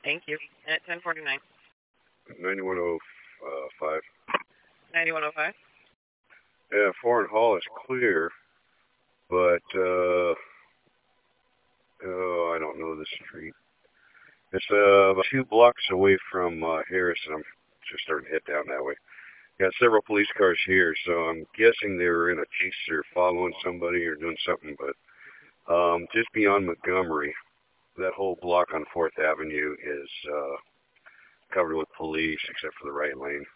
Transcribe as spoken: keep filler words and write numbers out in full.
Thank you. At ten forty-nine. ninety-one oh five. ninety-one oh five. Yeah, Foreign Hall is clear, but, uh, oh, I don't know the street. It's uh, about two blocks away from uh, Harris, and I'm just starting to head down that way. Got several police cars here, so I'm guessing they were in a chase or following somebody or doing something, but um, just beyond Montgomery, that whole block on fourth Avenue is uh, covered with police except for the right lane.